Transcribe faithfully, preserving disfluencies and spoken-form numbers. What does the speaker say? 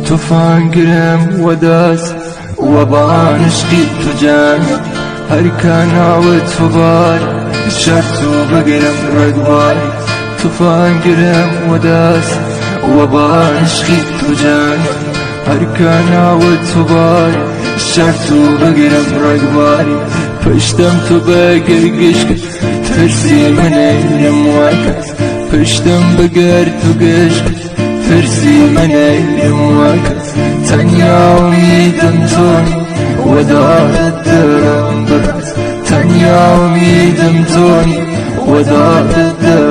توفان قرم وداس وبان عشقي تجان هر كان عود فبار شرط وبقرم رقبار توفان قرم وداس وبان عشقي تجان هر كان عود فبار شرط وبقرم رقباري پشتم تو بقرقشك ترسي من ايلم واكت پشتم بقر تو قشك ترسي من ايلم واكت تنيا اميدم توني ودار الدرم برد تنيا اميدم توني ودار الدرم